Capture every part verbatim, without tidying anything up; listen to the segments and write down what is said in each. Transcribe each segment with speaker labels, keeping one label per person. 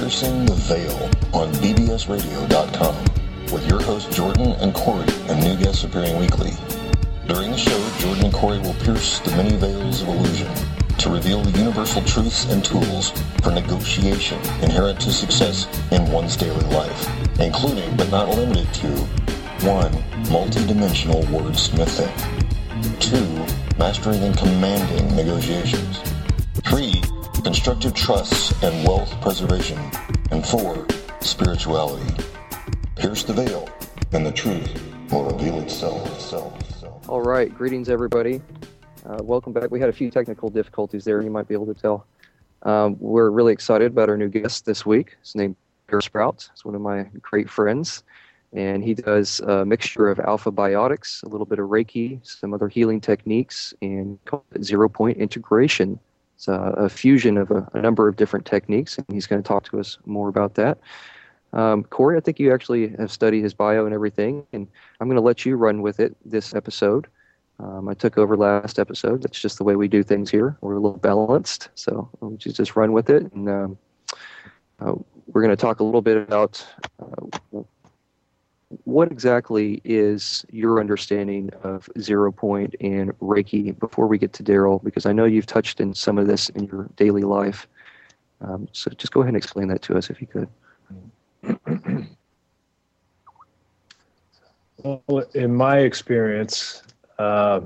Speaker 1: Piercing the Veil on B B S radio dot com with your hosts Jordan and Corey and new guests appearing weekly. During the show, Jordan and Corey will pierce the many veils of illusion to reveal the universal truths and tools for negotiation inherent to success in one's daily life, including but not limited to one. Multi-dimensional wordsmithing, two. Mastering and commanding negotiations, three. Constructive trusts and wealth preservation, and four. Spirituality. Pierce the veil, and the truth will reveal itself. itself, itself.
Speaker 2: All right, greetings everybody. Uh, welcome back. We had a few technical difficulties there, you might be able to tell. Um, we're really excited about our new guest this week. His name is Darryl Sprout. He's one of my great friends, and he does a mixture of alpha biotics, a little bit of Reiki, some other healing techniques, and zero-point integration. It's a, a fusion of a, a number of different techniques, and he's going to talk to us more about that. Um, Corey, I think you actually have studied his bio and everything, and I'm going to let you run with it this episode. Um, I took over last episode. That's just the way we do things here. We're a little balanced, so we'll just run with it. And um, uh, we're going to talk a little bit about uh, what exactly is your understanding of zero point and Reiki before we get to Darryl, because I know you've touched in some of this in your daily life. Um, so just go ahead and explain that to us if you could.
Speaker 3: Well, in my experience, uh,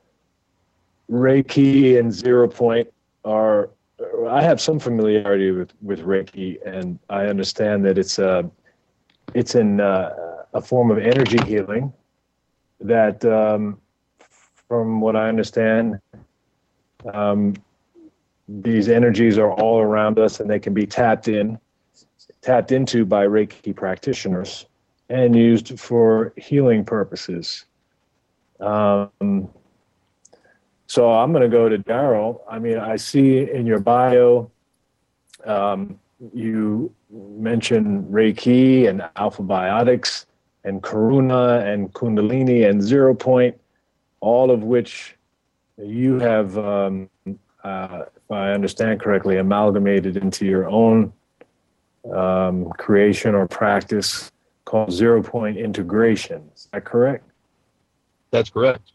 Speaker 3: Reiki and zero point are, I have some familiarity with, with Reiki, and I understand that it's a, it's an, uh, a form of energy healing that, um, from what I understand, um, these energies are all around us, and they can be tapped in, tapped into by Reiki practitioners and used for healing purposes. Um, so I'm going to go to Darryl. I mean, I see in your bio, um, you mention Reiki and alpha biotics and Karuna and Kundalini and zero point, all of which you have, um, uh, if I understand correctly, amalgamated into your own um, creation or practice called zero point integration. Is that correct?
Speaker 4: That's correct.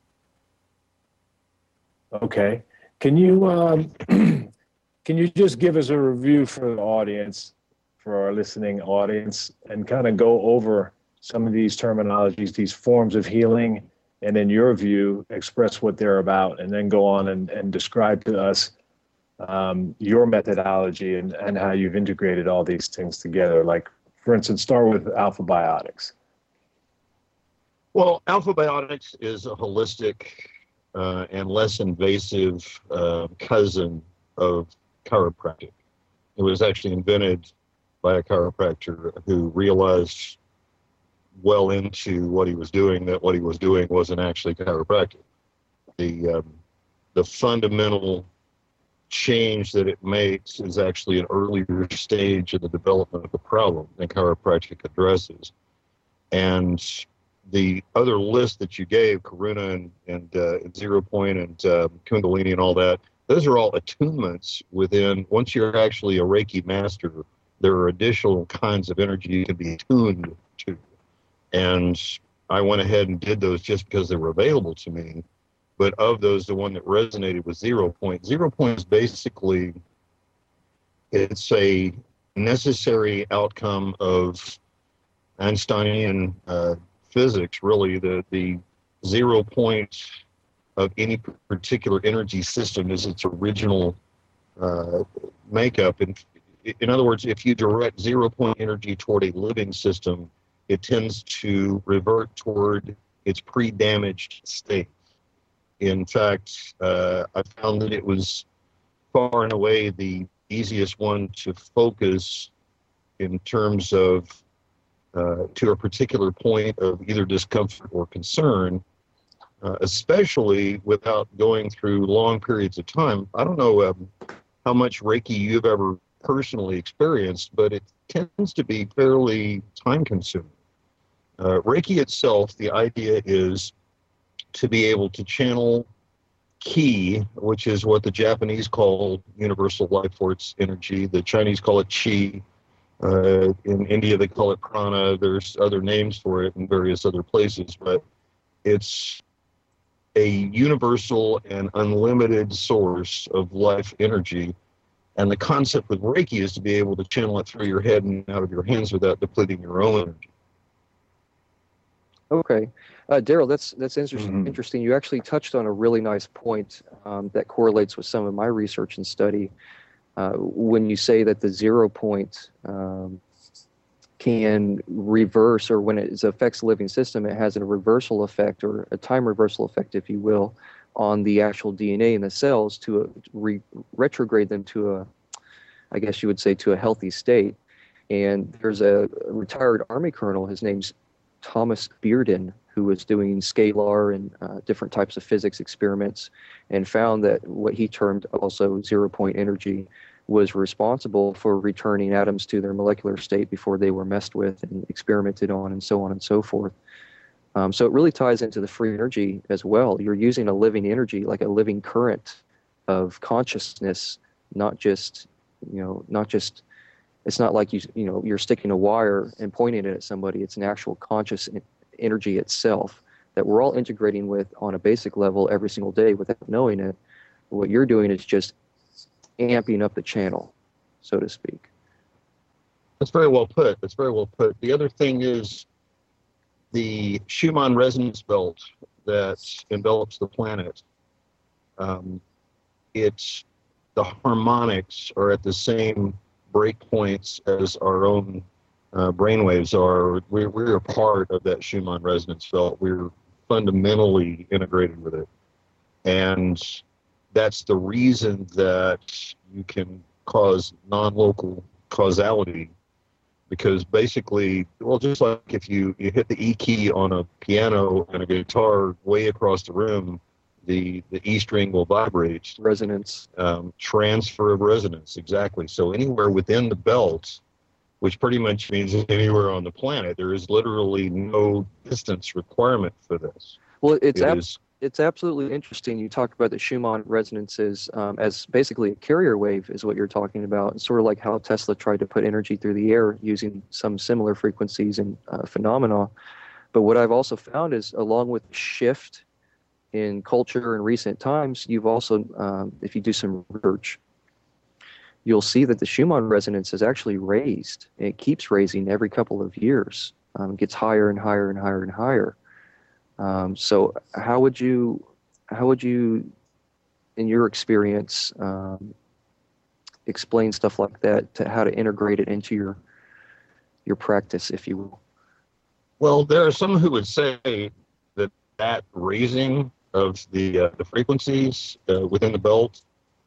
Speaker 3: Okay. Can you um, can you just give us a review for the audience, for our listening audience, and kind of go over some of these terminologies, these forms of healing, and in your view, express what they're about, and then go on and, and describe to us um, your methodology and, and how you've integrated all these things together. Like, for instance, start with alpha biotics.
Speaker 4: Well, alpha biotics is a holistic uh, and less invasive uh, cousin of chiropractic. It was actually invented by a chiropractor who realized well into what he was doing that what he was doing wasn't actually chiropractic. The um, the fundamental change that it makes is actually an earlier stage of the development of the problem than chiropractic addresses. And the other list that you gave, Karuna and, and uh, Zero Point and uh, Kundalini and all that, those are all attunements within, once you're actually a Reiki master, there are additional kinds of energy you can be attuned to. And I went ahead and did those just because they were available to me. But of those, the one that resonated was Zero Point. Zero Point is basically, it's a necessary outcome of Einsteinian uh, physics, really. The, the zero point of any particular energy system is its original uh, makeup. And in other words, if you direct zero point energy toward a living system, it tends to revert toward its pre-damaged state. In fact, uh, I found that it was far and away the easiest one to focus in terms of uh, to a particular point of either discomfort or concern, uh, especially without going through long periods of time. I don't know um, how much Reiki you've ever personally experienced, but it tends to be fairly time-consuming. Uh, Reiki itself, the idea is to be able to channel ki, which is what the Japanese call universal life force energy. The Chinese call it chi. Uh, in India, they call it prana. There's other names for it in various other places, but it's a universal and unlimited source of life energy. And the concept with Reiki is to be able to channel it through your head and out of your hands without depleting your own energy.
Speaker 2: Okay. Uh, Daryl, that's that's inter-
Speaker 3: Mhm.
Speaker 2: interesting. You actually touched on a really nice point um, that correlates with some of my research and study. Uh, when you say that the zero point um, can reverse, or when it affects the living system, it has a reversal effect, or a time reversal effect, if you will, on the actual D N A in the cells to a, re- retrograde them to a, I guess you would say, to a healthy state. And there's a retired Army colonel, his name's Thomas Bearden, who was doing scalar and uh, different types of physics experiments, and found that what he termed also zero point energy was responsible for returning atoms to their molecular state before they were messed with and experimented on, and so on and so forth. Um, so it really ties into the free energy as well. You're using a living energy, like a living current of consciousness, not just, you know, not just, it's not like you, you know, you're sticking a wire and pointing it at somebody. It's an actual conscious energy itself that we're all integrating with on a basic level every single day without knowing it. What you're doing is just amping up the channel, so to speak.
Speaker 4: That's very well put. That's very well put. The other thing is the Schumann resonance belt that envelops the planet. Um, it's the harmonics are at the same break points as our own uh, brainwaves are. We're, we're a part of that Schumann resonance belt. We're fundamentally integrated with it. And that's the reason that you can cause non-local causality, because basically, well, just like if you, you hit the E key on a piano and a guitar way across the room, the, the E string will vibrate.
Speaker 2: Resonance.
Speaker 4: Um, transfer of resonance, exactly. So anywhere within the belt, which pretty much means anywhere on the planet, there is literally no distance requirement for this.
Speaker 2: Well, it's
Speaker 4: It
Speaker 2: ab-
Speaker 4: is
Speaker 2: it's absolutely interesting. You talked about the Schumann resonances um, as basically a carrier wave is what you're talking about. It's sort of like how Tesla tried to put energy through the air using some similar frequencies and uh, phenomena. But what I've also found is, along with the shift in culture in recent times, you've also, um, if you do some research, you'll see that the Schumann resonance is actually raised. It keeps raising every couple of years. Um, it gets higher and higher and higher and higher. Um, so how would you, how would you, in your experience, um, explain stuff like that, to how to integrate it into your your practice, if you will?
Speaker 4: Well, there are some who would say that that raising of the uh, the frequencies uh, within the belt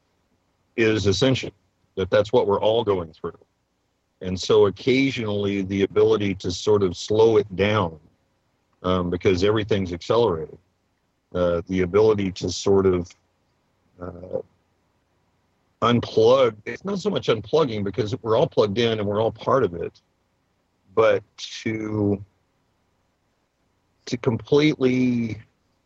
Speaker 4: is essential, that that's what we're all going through. And so occasionally the ability to sort of slow it down, um, because everything's accelerated, uh, the ability to sort of uh, unplug, it's not so much unplugging because we're all plugged in and we're all part of it, but to to completely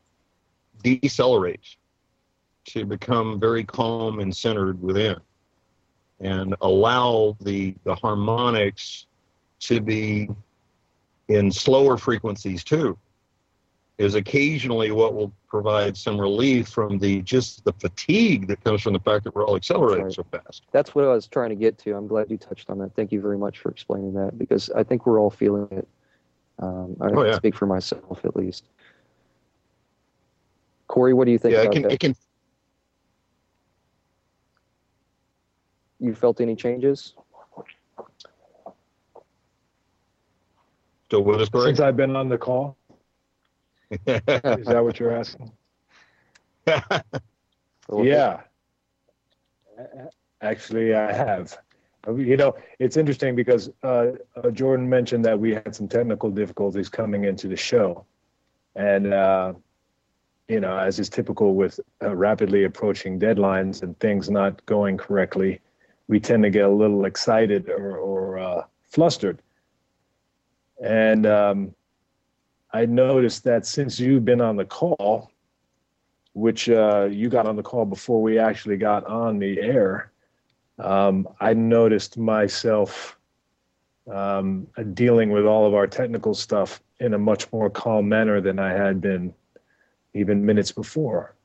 Speaker 4: decelerate, to become very calm and centered within, and allow the the harmonics to be in slower frequencies too, is occasionally what will provide some relief from the just the fatigue that comes from the fact that we're all accelerating
Speaker 2: Right.
Speaker 4: so fast.
Speaker 2: That's what I was trying to get to. I'm glad you touched on that. Thank you very much for explaining that, because I think we're all feeling it. Um, I
Speaker 4: Oh,
Speaker 2: can
Speaker 4: yeah.
Speaker 2: speak for myself, at least. Corey, what do you think
Speaker 4: Yeah, it
Speaker 2: about
Speaker 4: can
Speaker 2: that?
Speaker 4: it can
Speaker 2: You felt any changes?
Speaker 4: still with us, Corey?
Speaker 3: Since I've been on the call, is that what you're asking?
Speaker 2: Well,
Speaker 3: Yeah. Actually, I have. You know, it's interesting because uh, uh, Jordan mentioned that we had some technical difficulties coming into the show. And, uh, you know, as is typical with uh, rapidly approaching deadlines and things not going correctly, we tend to get a little excited or, or uh, flustered. And um, I noticed that since you've been on the call, which uh, you got on the call before we actually got on the air, um, I noticed myself um, dealing with all of our technical stuff in a much more calm manner than I had been even minutes before.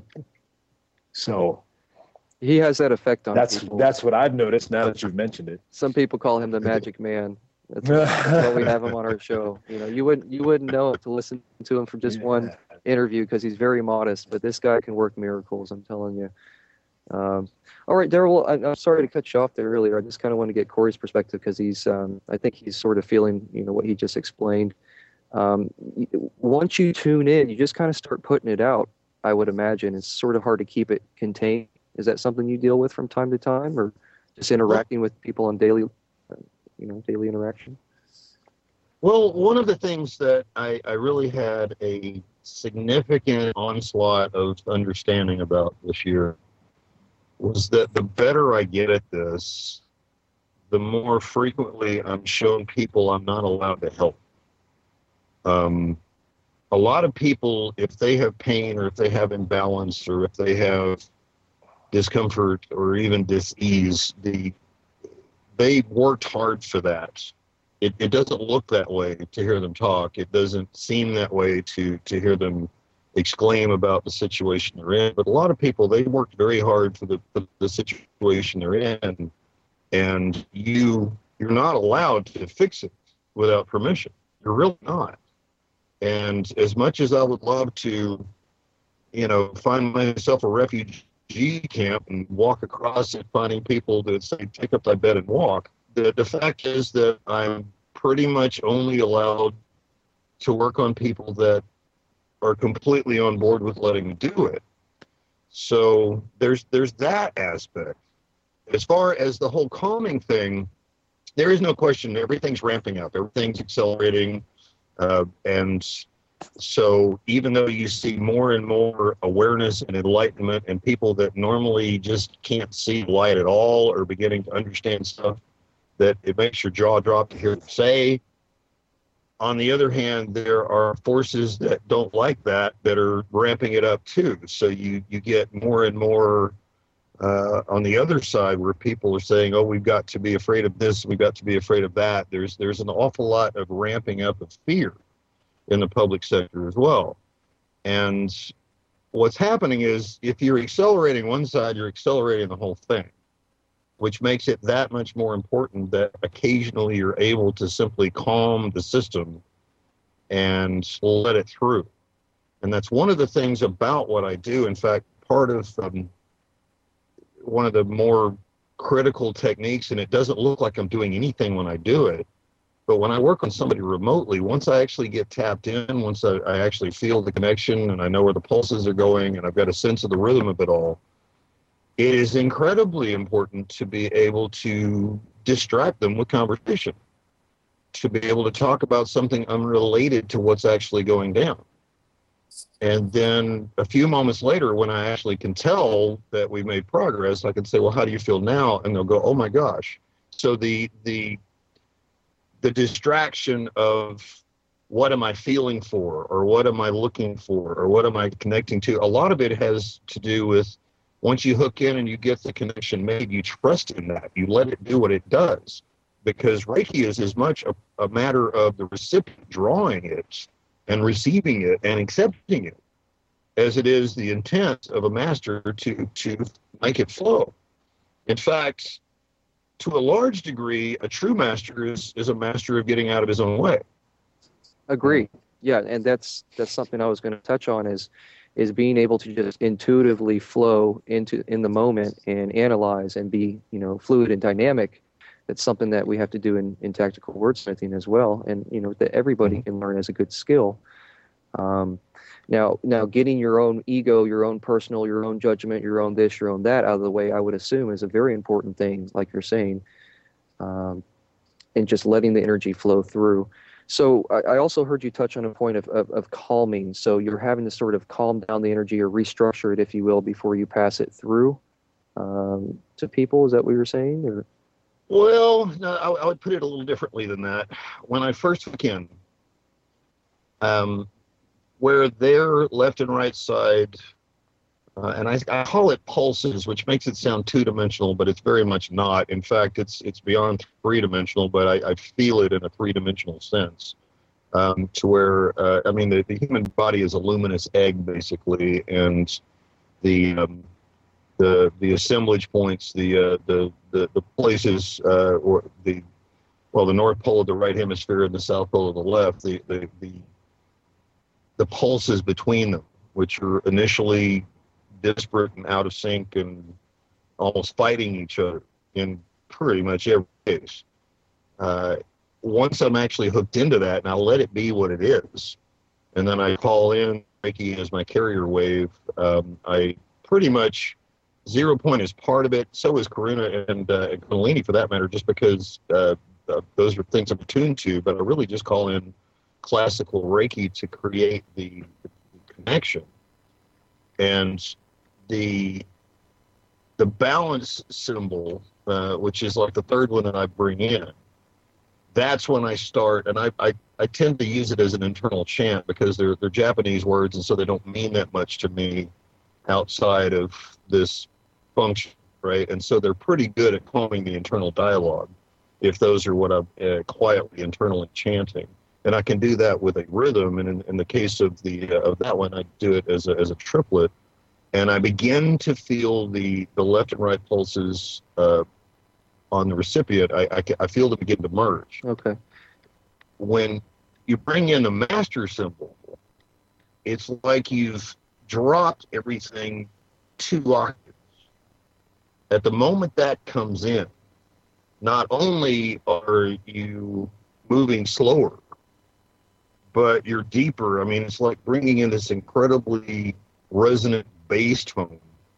Speaker 3: So
Speaker 2: He has that effect on
Speaker 3: that's
Speaker 2: people.
Speaker 3: that's what I've noticed now that you've mentioned it.
Speaker 2: Some people call him the magic man. That's why we have him on our show. You know, you wouldn't you wouldn't know it to listen to him from just
Speaker 3: Yeah.
Speaker 2: one interview because he's very modest. But this guy can work miracles. I'm telling you. Um, all right, Daryl. I, I'm sorry to cut you off there earlier. I just kind of want to get Corey's perspective because he's. Um, I think he's sort of feeling, you know, what he just explained. Um, once you tune in, you just kind of start putting it out. I would imagine it's sort of hard to keep it contained. Is that something you deal with from time to time, or just interacting with people on daily, you know, daily interaction?
Speaker 4: Well, one of the things that I, I really had a significant onslaught of understanding about this year was that the better I get at this, the more frequently I'm showing people I'm not allowed to help. Um, a lot of people, if they have pain or if they have imbalance or if they have discomfort or even dis-ease, the, they worked hard for that. It, it doesn't look that way to hear them talk. It doesn't seem that way to, to hear them exclaim about the situation they're in. But a lot of people, they worked very hard for the, for the situation they're in, and you, you're not allowed to fix it without permission. You're really not. And as much as I would love to, you know, find myself a refugee camp and walk across it, finding people that say, take up thy bed and walk, the, the fact is that I'm pretty much only allowed to work on people that are completely on board with letting me do it. So there's there's that aspect. As far as the whole calming thing, there is no question. Everything's ramping up. Everything's accelerating. Uh, and so even though you see more and more awareness and enlightenment and people that normally just can't see light at all or beginning to understand stuff, that it makes your jaw drop to hear them say. On the other hand, there are forces that don't like that that are ramping it up too. So you, you get more and more uh, on the other side where people are saying, oh, we've got to be afraid of this, we've got to be afraid of that. There's, there's an awful lot of ramping up of fear in the public sector as well. And what's happening is if you're accelerating one side, you're accelerating the whole thing, which makes it that much more important that occasionally you're able to simply calm the system and let it through. And that's one of the things about what I do. In fact, part of um, one of the more critical techniques, and it doesn't look like I'm doing anything when I do it, but when I work on somebody remotely, once I actually get tapped in, once I, I actually feel the connection and I know where the pulses are going and I've got a sense of the rhythm of it all, it is incredibly important to be able to distract them with conversation, to be able to talk about something unrelated to what's actually going down. And then a few moments later, when I actually can tell that we've made progress, I can say, well, how do you feel now? And they'll go, oh my gosh. So the the the distraction of what am I feeling for, or what am I looking for, or what am I connecting to, a lot of it has to do with once you hook in and you get the connection made, you trust in that. You let it do what it does. Because Reiki is as much a, a matter of the recipient drawing it and receiving it and accepting it as it is the intent of a master to, to make it flow. In fact, to a large degree, a true master is, is a master of getting out of his own way.
Speaker 2: Agree. Yeah, and that's that's something I was going to touch on is is being able to just intuitively flow into in the moment and analyze and be, you know, fluid and dynamic. That's something that we have to do in, in tactical wordsmithing as well, and you know that everybody can learn as a good skill. Um, now, now getting your own ego, your own personal, your own judgment, your own this, your own that out of the way, I would assume is a very important thing, like you're saying, um, and just letting the energy flow through. So I, I also heard you touch on a point of, of, of calming. So you're having to sort of calm down the energy or restructure it, if you will, before you pass it through um, to people. Is that what you were saying? Or?
Speaker 4: Well, no, I, I would put it a little differently than that. When I first took in, um, where their left and right side Uh, and I, I call it pulses, which makes it sound two-dimensional, but it's very much not. In fact, it's it's beyond three-dimensional, but I, I feel it in a three-dimensional sense. Um, to where, uh, I mean, the, the human body is a luminous egg, basically, and the um, the the assemblage points, the uh, the, the the places, uh, or the well, the North Pole of the right hemisphere and the South Pole of the left, the the the, the pulses between them, which are initially disparate and out of sync and almost fighting each other in pretty much every case. Uh, once I'm actually hooked into that, and I let it be what it is, and then I call in Reiki as my carrier wave, um, I pretty much, zero point is part of it. So is Karuna and, uh, and Kundalini, for that matter, just because uh, uh, those are things I'm attuned to, but I really just call in classical Reiki to create the, the connection. And the the balance symbol, uh, which is like the third one that I bring in, that's when I start, and I, I, I tend to use it as an internal chant because they're they're Japanese words, and so they don't mean that much to me outside of this function, right? And so they're pretty good at calming the internal dialogue if those are what I'm uh, quietly internally chanting. And I can do that with a rhythm, and in, in the case of the uh, of that one, I do it as a, as a triplet. And I begin to feel the, the left and right pulses uh, on the recipient. I, I, I feel them begin to merge.
Speaker 2: Okay.
Speaker 4: When you bring in the master symbol, it's like you've dropped everything two octaves. At the moment that comes in, not only are you moving slower, but you're deeper. I mean, it's like bringing in this incredibly resonant bass tone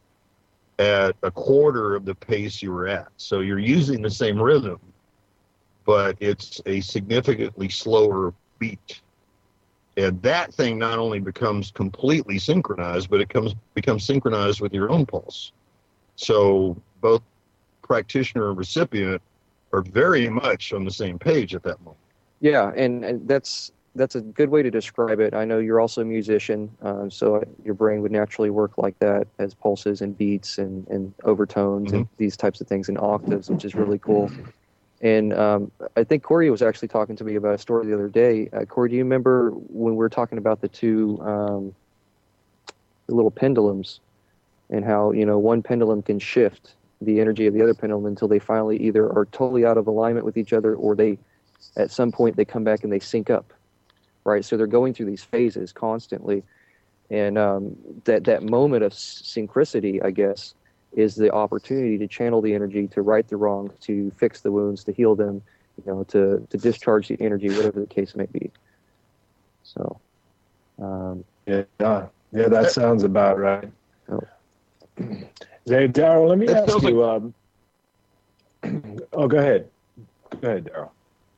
Speaker 4: at a quarter of the pace you were at. So you're using the same rhythm, but it's a significantly slower beat. And that thing not only becomes completely synchronized, but it comes becomes synchronized with your own pulse. So both practitioner and recipient are very much on the same page at that moment.
Speaker 2: Yeah, and, and that's that's a good way to describe it. I know you're also a musician, uh, so your brain would naturally work like that, as pulses and beats and, and overtones mm-hmm. and these types of things in octaves, which is really cool. And um, I think Corey was actually talking to me about a story the other day. Uh, Corey, do you remember when we were talking about the two um, the little pendulums and how, you know, one pendulum can shift the energy of the other pendulum until they finally either are totally out of alignment with each other, or they, at some point, they come back and they sync up. Right, so they're going through these phases constantly, and um, that that moment of synchronicity, I guess, is the opportunity to channel the energy, to right the wrongs, to fix the wounds, to heal them, you know, to to discharge the energy, whatever the case may be. So, um,
Speaker 3: yeah, yeah, that sounds about right.
Speaker 2: Oh.
Speaker 3: Hey, Daryl, let me that ask you. Like... Um, oh, go ahead. Go ahead, Daryl.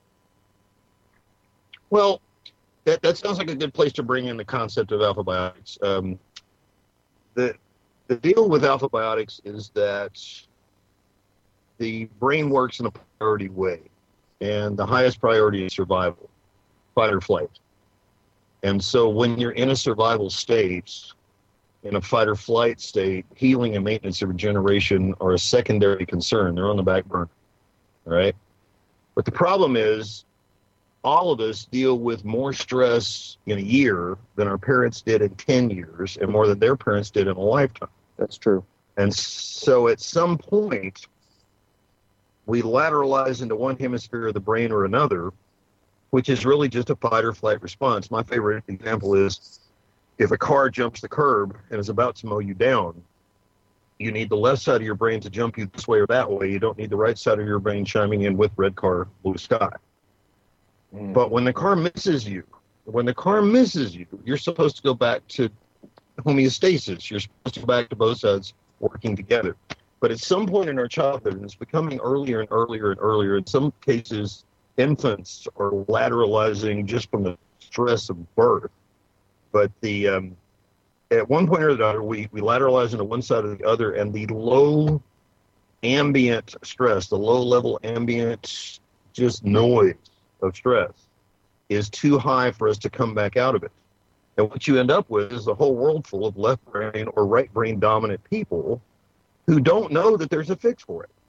Speaker 4: Well. That, that sounds like a good place to bring in the concept of alpha biotics. Um, the, the deal with alpha biotics is that the brain works in a priority way, and the highest priority is survival, fight or flight. And so when you're in a survival state, in a fight or flight state, healing and maintenance and regeneration are a secondary concern. They're on the back burner, all right? But the problem is, all of us deal with more stress in a year than our parents did in ten years, and more than their parents did in a lifetime.
Speaker 2: That's true.
Speaker 4: And so at some point, we lateralize into one hemisphere of the brain or another, which is really just a fight or flight response. My favorite example is if a car jumps the curb and is about to mow you down, you need the left side of your brain to jump you this way or that way. You don't need the right side of your brain chiming in with red car, blue sky. Mm. But when the car misses you, when the car misses you, you're supposed to go back to homeostasis. You're supposed to go back to both sides working together. But at some point in our childhood, and it's becoming earlier and earlier and earlier, in some cases, infants are lateralizing just from the stress of birth. But the um, at one point or another, we, we lateralize into one side or the other, and the low ambient stress, the low-level ambient just noise of stress is too high for us to come back out of it. And what you end up with is a whole world full of left brain or right brain dominant people who don't know that there's a fix for it.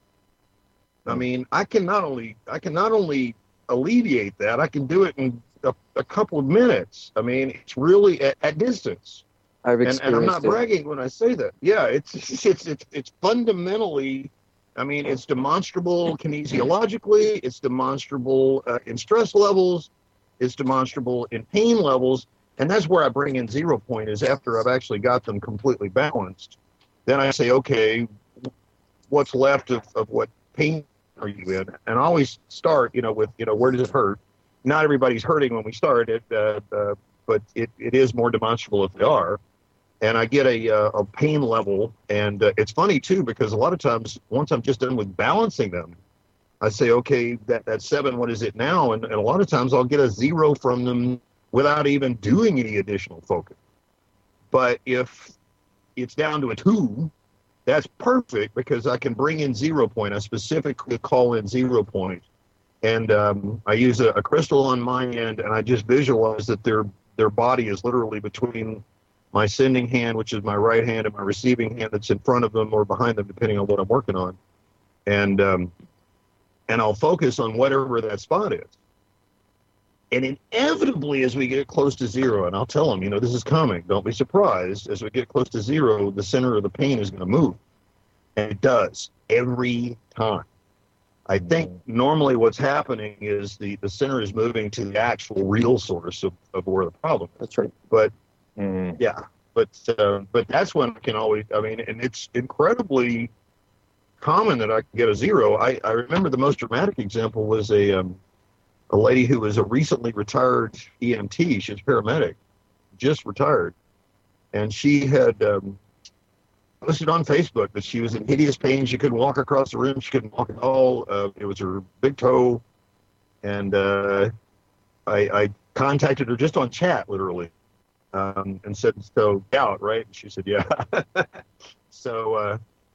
Speaker 4: I mean, I can not only I can not only alleviate that, I can do it in a, a couple of minutes. I mean, it's really at, at distance.
Speaker 2: I've
Speaker 4: experienced and, and I'm not
Speaker 2: it.
Speaker 4: bragging when I say that. Yeah, it's it's it's it's fundamentally. I mean, it's demonstrable kinesiologically. It's demonstrable uh, in stress levels. It's demonstrable in pain levels. And that's where I bring in zero point, is after I've actually got them completely balanced, then I say, okay, what's left of, of what pain are you in? And I always start, you know, with, you know, where does it hurt? Not everybody's hurting when we start it, uh, uh, but it, it is more demonstrable if they are. And I get a, uh, a pain level. And uh, it's funny, too, because a lot of times, once I'm just done with balancing them, I say, okay, that, that's seven, what is it now? And, and a lot of times I'll get a zero from them without even doing any additional focus. But if it's down to a two, that's perfect, because I can bring in zero point. I specifically call in zero point. And um, I use a, a crystal on my end, and I just visualize that their their body is literally between my sending hand, which is my right hand, and my receiving hand that's in front of them or behind them, depending on what I'm working on. And um, and I'll focus on whatever that spot is. And inevitably, as we get close to zero, and I'll tell them, you know, this is coming. Don't be surprised. As we get close to zero, the center of the pain is going to move. And it does every time. I think normally what's happening is the, the center is moving to the actual real source of, of where the problem is.
Speaker 2: That's right.
Speaker 4: But,
Speaker 3: Mm.
Speaker 4: yeah, but uh, but that's when I can always, I mean, and it's incredibly common that I can get a zero. I, I remember the most dramatic example was a... Um, a lady who was a recently retired E M T. She was a paramedic, just retired. And she had um, posted on Facebook that she was in hideous pain. She couldn't walk across the room. She couldn't walk at all. Uh, it was her big toe. And uh, I, I contacted her just on chat, literally, um, and said, so gout, right? And she said, yeah. so uh,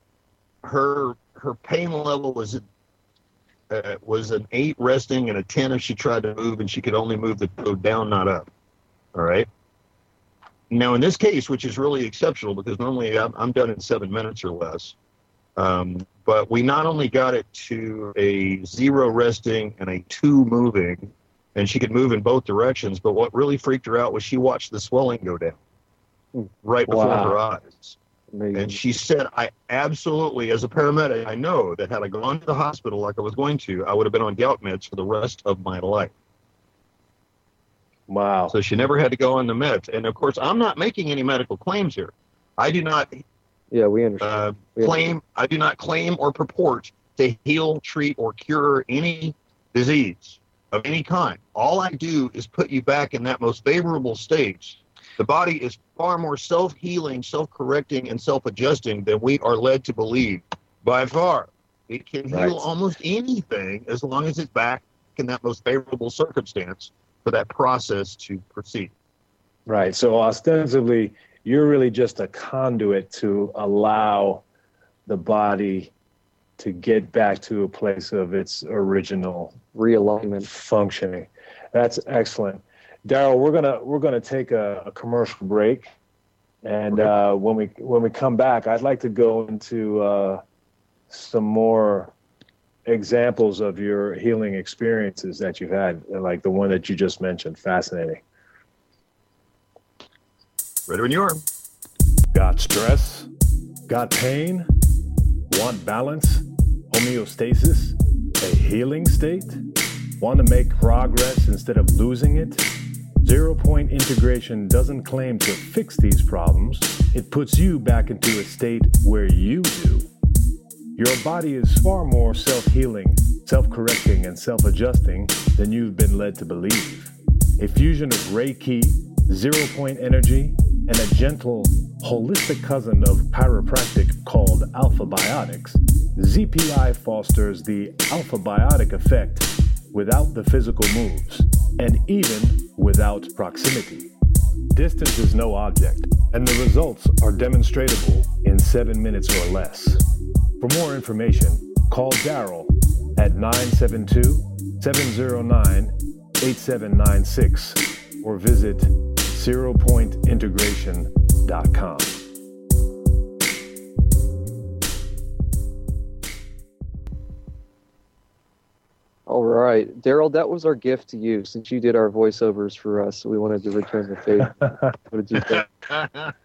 Speaker 4: her her pain level was Uh, was an eight resting and a ten if she tried to move, and she could only move the toe down, not up. All right. Now, in this case, which is really exceptional, because normally I'm, I'm done in seven minutes or less, um, but we not only got it to a zero resting and a two moving, and she could move in both directions, but what really freaked her out was she watched the swelling go down right before
Speaker 3: Wow.
Speaker 4: her eyes.
Speaker 2: Amazing.
Speaker 4: And she said, I absolutely, as a paramedic, I know that had I gone to the hospital like I was going to, I would have been on gout meds for the rest of my life.
Speaker 3: Wow.
Speaker 4: So she never had to go on the meds. And of course, I'm not making any medical claims here. I do not
Speaker 2: Yeah, we understand.
Speaker 4: uh,
Speaker 2: We
Speaker 4: claim, I do not claim or purport to heal, treat, or cure any disease of any kind. All I do is put you back in that most favorable state. The body is far more self-healing, self-correcting, and self-adjusting than we are led to believe, by far. It can heal
Speaker 3: Right.
Speaker 4: almost anything as long as it's back in that most favorable circumstance for that process to proceed.
Speaker 3: Right. So ostensibly, you're really just a conduit to allow the body to get back to a place of its original
Speaker 2: Realignment.
Speaker 3: functioning. That's excellent. Daryl, we're gonna we're gonna take a, a commercial break, and
Speaker 4: Okay.
Speaker 3: uh, when we when we come back, I'd like to go into uh, some more examples of your healing experiences that you've had, like the one that you just mentioned. Fascinating.
Speaker 4: Ready when you are.
Speaker 3: Got stress? Got pain? Want balance? Homeostasis? A healing state? Want to make progress instead of losing it? Zero Point Integration doesn't claim to fix these problems. It puts you back into a state where you do. Your body is far more self-healing, self-correcting, and self-adjusting than you've been led to believe. A fusion of Reiki, Zero Point Energy, and a gentle, holistic cousin of chiropractic called Alpha Biotics, Z P I fosters the Alpha Biotic effect without the physical moves, and even without proximity. Distance is no object, and the results are demonstratable in seven minutes or less. For more information, call Daryl at nine seven two, seven zero nine, eight seven nine six or visit zero point integration dot com.
Speaker 2: All right, Daryl, that was our gift to you. Since you did our voiceovers for us, we wanted to return the favor. What did you think?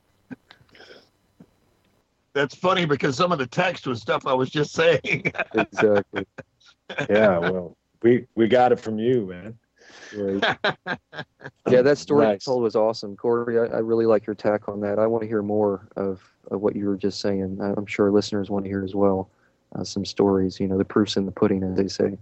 Speaker 4: That's funny because some of the text was stuff I was just saying.
Speaker 2: Exactly.
Speaker 3: Yeah, well, we we got it from you, man.
Speaker 2: Right. Yeah, that story
Speaker 3: Nice.
Speaker 2: you told was awesome, Corey. I, I really like your tack on that. I want to hear more of, of what you were just saying. I'm sure listeners want to hear as well. Uh, some stories, you know, the proof's in the pudding, as they say.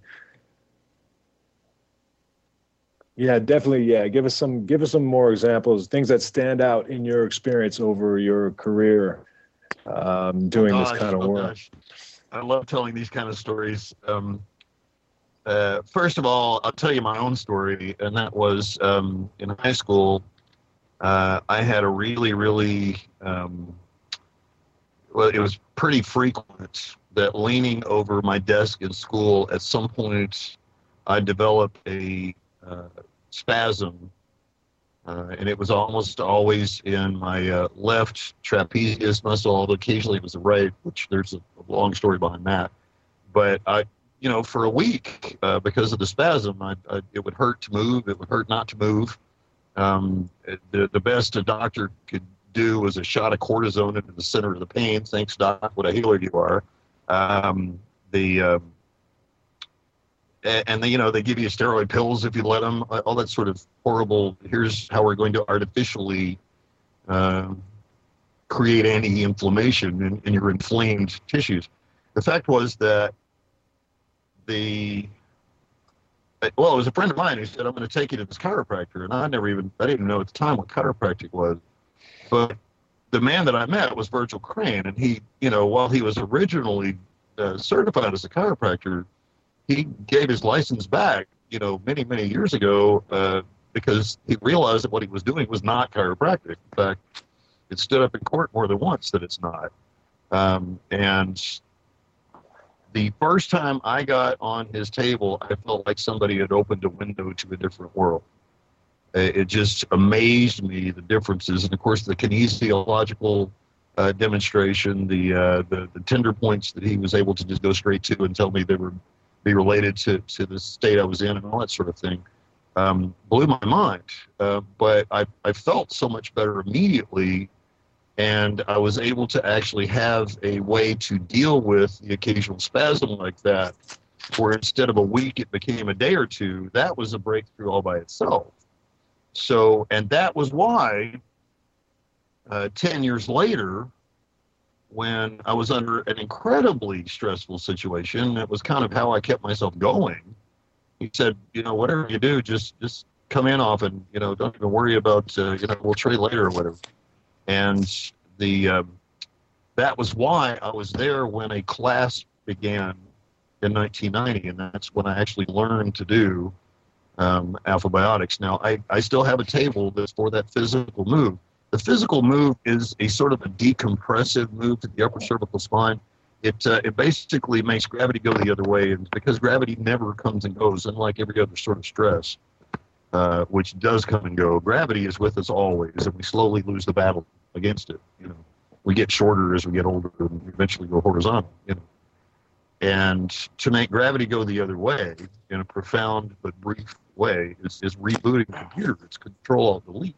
Speaker 3: Yeah, definitely. Yeah, give us some give us some more examples, things that stand out in your experience over your career um, doing
Speaker 4: oh,
Speaker 3: this
Speaker 4: gosh,
Speaker 3: kind of
Speaker 4: oh,
Speaker 3: work.
Speaker 4: Gosh. I love telling these kind of stories. Um, uh, first of all, I'll tell you my own story, and that was um, in high school. Uh, I had a really, really um, well, it was pretty frequent that leaning over my desk in school, at some point, I developed a uh, spasm, uh, and it was almost always in my uh, left trapezius muscle, although occasionally it was the right, which there's a, a long story behind that. But I, you know, for a week, uh, because of the spasm, I, I, it would hurt to move, it would hurt not to move. Um, the, the best a doctor could do was a shot of cortisone into the center of the pain. Thanks, Doc, what a healer you are. Um, the um, and they, you know, they give you steroid pills if you let them. All that sort of horrible. Here's how we're going to artificially uh, create anti-inflammation in, in your inflamed tissues. The fact was that the well, it was a friend of mine who said, "I'm going to take you to this chiropractor," and I never even I didn't even know at the time what chiropractic was, but the man that I met was Virgil Crane, and he, you know, while he was originally uh, certified as a chiropractor, he gave his license back, you know, many, many years ago uh, because he realized that what he was doing was not chiropractic. In fact, it stood up in court more than once that it's not. Um, and the first time I got on his table, I felt like somebody had opened a window to a different world. It just amazed me, the differences. And of course, the kinesiological uh, demonstration, the, uh, the the tender points that he was able to just go straight to and tell me they were be related to, to the state I was in and all that sort of thing, um, blew my mind. Uh, but I, I felt so much better immediately, and I was able to actually have a way to deal with the occasional spasm like that, where instead of a week, it became a day or two. That was a breakthrough all by itself. So, and that was why uh, ten years later, when I was under an incredibly stressful situation, that was kind of how I kept myself going. He said, you know, whatever you do, just just come in often, you know, don't even worry about, uh, you know, we'll trade later or whatever. And the um, that was why I was there when a class began in nineteen ninety, and that's when I actually learned to do Um, alphabiotics. Now, I, I still have a table that's for that physical move. The physical move is a sort of a decompressive move to the upper cervical spine. It uh, it basically makes gravity go the other way, and because gravity never comes and goes, unlike every other sort of stress, uh, which does come and go, gravity is with us always, and we slowly lose the battle against it. You know, we get shorter as we get older, and eventually go horizontal. You know. And to make gravity go the other way in a profound but brief way is, is rebooting the computer. It's control alt delete.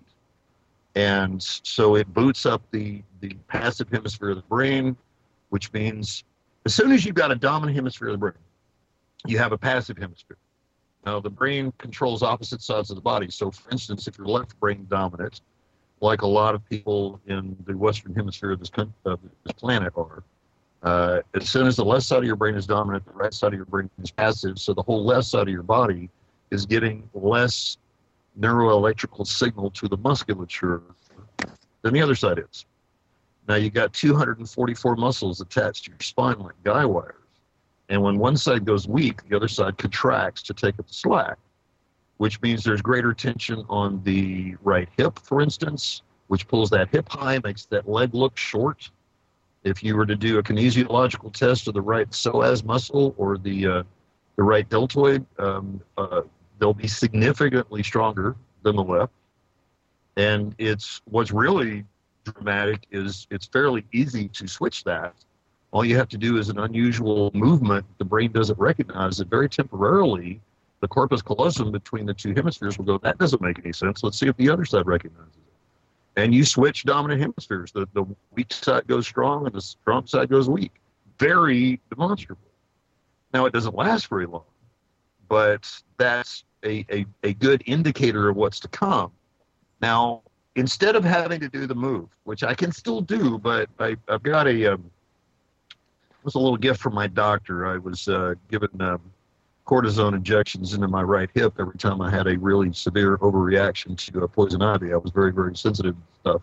Speaker 4: And so it boots up the, the passive hemisphere of the brain, which means as soon as you've got a dominant hemisphere of the brain, you have a passive hemisphere. Now, the brain controls opposite sides of the body. So, for instance, if you're left brain dominant, like a lot of people in the Western hemisphere of this, of this planet are, Uh, as soon as the left side of your brain is dominant, the right side of your brain is passive, so the whole left side of your body is getting less neuroelectrical signal to the musculature than the other side is. Now, you got two hundred forty-four muscles attached to your spine like guy wires, and when one side goes weak, the other side contracts to take up the slack, which means there's greater tension on the right hip, for instance, which pulls that hip high, makes that leg look short. If you were to do a kinesiological test of the right psoas muscle or the uh, the right deltoid, um, uh, they'll be significantly stronger than the left. And it's what's really dramatic is it's fairly easy to switch that. All you have to do is an unusual movement the brain doesn't recognize it. Very temporarily, the corpus callosum between the two hemispheres will go, that doesn't make any sense. Let's see if the other side recognizes it. And you switch dominant hemispheres. The, the weak side goes strong and the strong side goes weak. Very demonstrable. Now, it doesn't last very long, but that's a, a, a good indicator of what's to come. Now, instead of having to do the move, which I can still do, but I, I've got a, um, it was a little gift from my doctor. I was uh, given um, cortisone injections into my right hip every time I had a really severe overreaction to a poison ivy. I was very, very sensitive to stuff.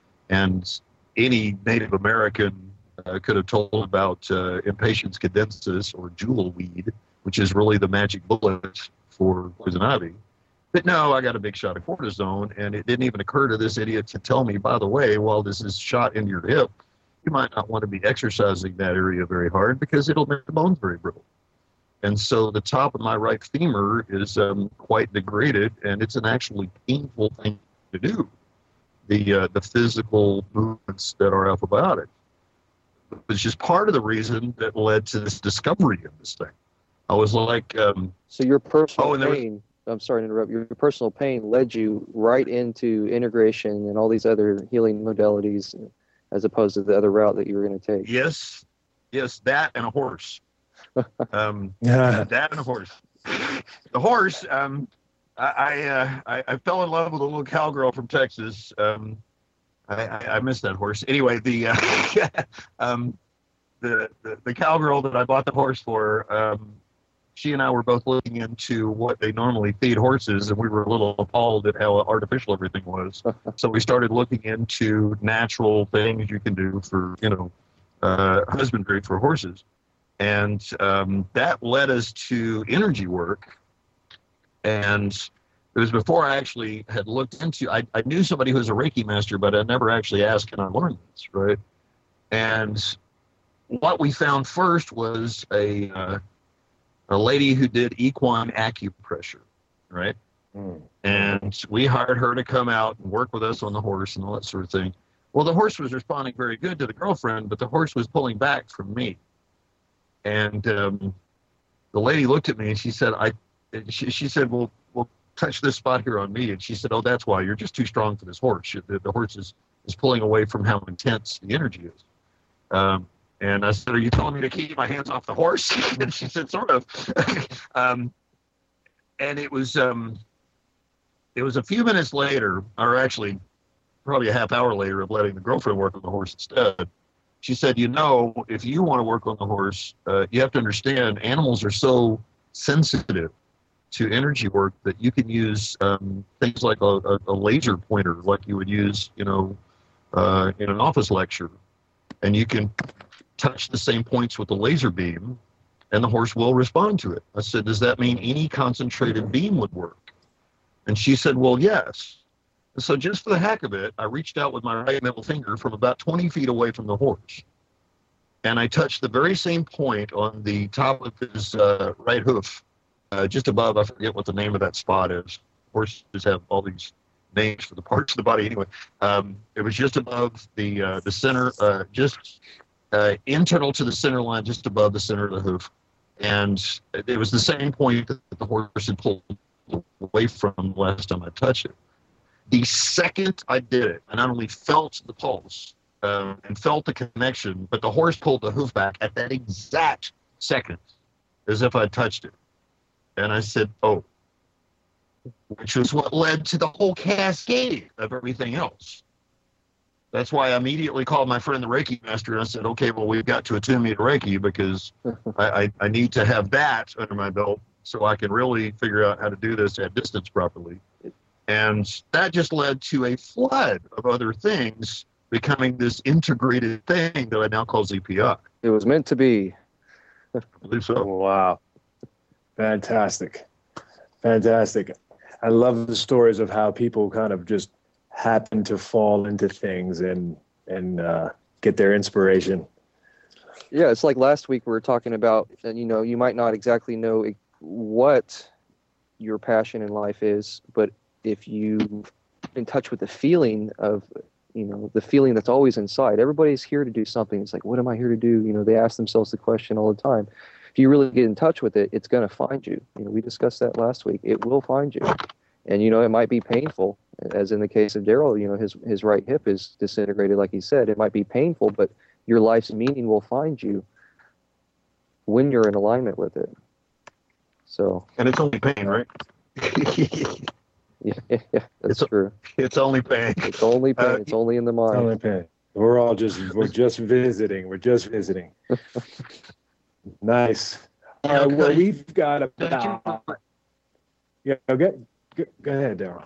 Speaker 4: And any Native American uh, could have told about uh, Impatiens cadensis or jewel weed, which is really the magic bullet for poison ivy. But no, I got a big shot of cortisone, and it didn't even occur to this idiot to tell me, by the way, while this is shot into your hip, you might not want to be exercising that area very hard because it'll make the bones very brittle. And so the top of my right femur is um, quite degraded, and it's an actually painful thing to do, the uh, the physical movements that are alphabiotic. It's just part of the reason that led to this discovery of this thing. I was like... Um,
Speaker 2: so your personal
Speaker 4: oh, and there
Speaker 2: pain... Was, I'm sorry to interrupt. Your personal pain led you right into integration and all these other healing modalities, as opposed to the other route that you were going to take.
Speaker 4: Yes, yes, that and a horse. um, that and a horse. The horse. Um, I I, uh, I I fell in love with a little cowgirl from Texas. Um, I, I I miss that horse. Anyway, the uh, um, the, the the cowgirl that I bought the horse for. Um, She and I were both looking into what they normally feed horses, and we were a little appalled at how artificial everything was. So we started looking into natural things you can do for, you know, uh, husbandry for horses. And um, that led us to energy work. And it was before I actually had looked into, I, I knew somebody who was a Reiki master, but I never actually asked, can I learn this, right? And what we found first was a... Uh, a lady who did equine acupressure, right? Mm. And we hired her to come out and work with us on the horse and all that sort of thing. Well, the horse was responding very good to the girlfriend, but the horse was pulling back from me. And um, the lady looked at me and she said, "I." She, she said, "Well, well, touch this spot here on me." And she said, "Oh, that's why you're just too strong for this horse. The, the horse is, is pulling away from how intense the energy is." Um, And I said, "Are you telling me to keep my hands off the horse?" And she said, "Sort of." um, and it was um, it was a few minutes later, or actually probably a half hour later, of letting the girlfriend work on the horse instead. She said, "You know, if you want to work on the horse, uh, you have to understand animals are so sensitive to energy work that you can use um, things like a, a, a laser pointer, like you would use, you know, uh, in an office lecture, and you can touch the same points with the laser beam, and the horse will respond to it." I said, "Does that mean any concentrated beam would work?" And she said, "Well, yes." And so just for the heck of it, I reached out with my right middle finger from about twenty feet away from the horse. And I touched the very same point on the top of his uh, right hoof, uh, just above, I forget what the name of that spot is. Horses have all these names for the parts of the body anyway. Um, it was just above the, uh, the center, uh, just... Uh, internal to the center line, just above the center of the hoof. And it was the same point that the horse had pulled away from last time I touched it. The second I did it, I not only felt the pulse uh, and felt the connection, but the horse pulled the hoof back at that exact second, as if I touched it. And I said, "Oh," which was what led to the whole cascade of everything else. That's why I immediately called my friend the Reiki master and I said, "Okay, well, we've got to attune me to Reiki because I, I, I need to have that under my belt so I can really figure out how to do this at distance properly." And that just led to a flood of other things becoming this integrated thing that I now call Z P I.
Speaker 2: It was meant to be.
Speaker 4: I believe so.
Speaker 3: Wow. Fantastic. Fantastic. I love the stories of how people kind of just happen to fall into things and and uh, get their inspiration.
Speaker 2: Yeah, it's like last week we were talking about, and you know, you might not exactly know what your passion in life is, but if you in touch with the feeling of, you know, the feeling that's always inside. Everybody's here to do something. It's like, what am I here to do? You know, they ask themselves the question all the time. If you really get in touch with it, it's going to find you. You know, we discussed that last week. It will find you. And, you know, it might be painful, as in the case of Daryl. You know, his, his right hip is disintegrated, like he said. It might be painful, but your life's meaning will find you when you're in alignment with it. So.
Speaker 4: And it's only pain, right?
Speaker 2: yeah, yeah, that's
Speaker 4: it's,
Speaker 2: true.
Speaker 4: It's only pain.
Speaker 2: It's only pain. Uh, it's only in the mind.
Speaker 3: Only pain. We're all just, we're just visiting. We're just visiting. Nice. All right, well, we've got about. Yeah, okay. Go, go ahead, Daryl.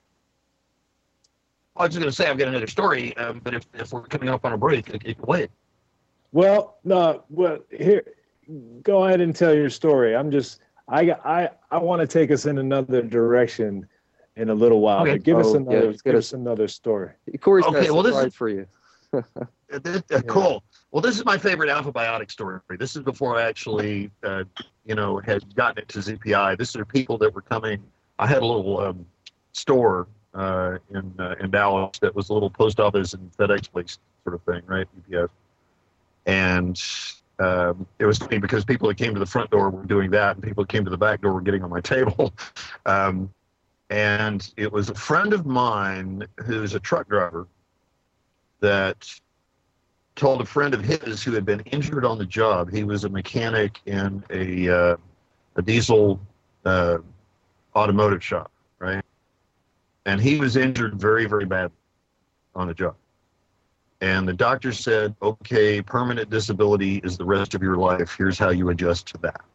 Speaker 5: I was just going to say I've got another story, um, but if, if we're coming up on a break, it, it, wait.
Speaker 3: Well, no, well, here, go ahead and tell your story. I'm just, I, I, I want to take us in another direction in a little while.
Speaker 5: Okay.
Speaker 3: But give
Speaker 2: oh,
Speaker 3: us another,
Speaker 2: yeah,
Speaker 3: give us another story.
Speaker 2: Corey's
Speaker 5: okay,
Speaker 2: got
Speaker 5: well, this
Speaker 2: is
Speaker 5: is
Speaker 2: for you.
Speaker 5: This, uh, cool. Well, this is my favorite alphabiotic story. This is before I actually, uh, you know, had gotten into Z P I. This are people that were coming. I had a little um, store uh, in uh, in Dallas that was a little post office and FedEx place sort of thing, right? U P S. And um, it was funny because people that came to the front door were doing that, and people that came to the back door were getting on my table. um, and it was a friend of mine who's a truck driver that told a friend of his who had been injured on the job. He was a mechanic in a uh, a diesel uh, automotive shop, right? And he was injured very, very badly on the job. And the doctor said, okay, permanent disability is the rest of your life. Here's how you adjust to that.